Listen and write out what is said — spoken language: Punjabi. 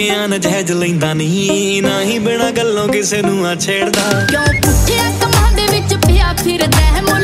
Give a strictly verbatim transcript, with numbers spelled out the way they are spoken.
ਗਿਆ ਨਜਾਇਜ਼ ਲੈਂਦਾ ਨਹੀਂ ਨਾ ਹੀ ਬਿਨਾਂ ਗੱਲੋਂ ਕਿਸੇ ਨੂੰ ਆ ਛੇੜਦਾ ਕਿਉਂ ਪੁੱਠਿਆ ਕੰਮਾਂ ਦੇ ਵਿੱਚ ਪਿਆ ਫਿਰਦਾ ਹੈ।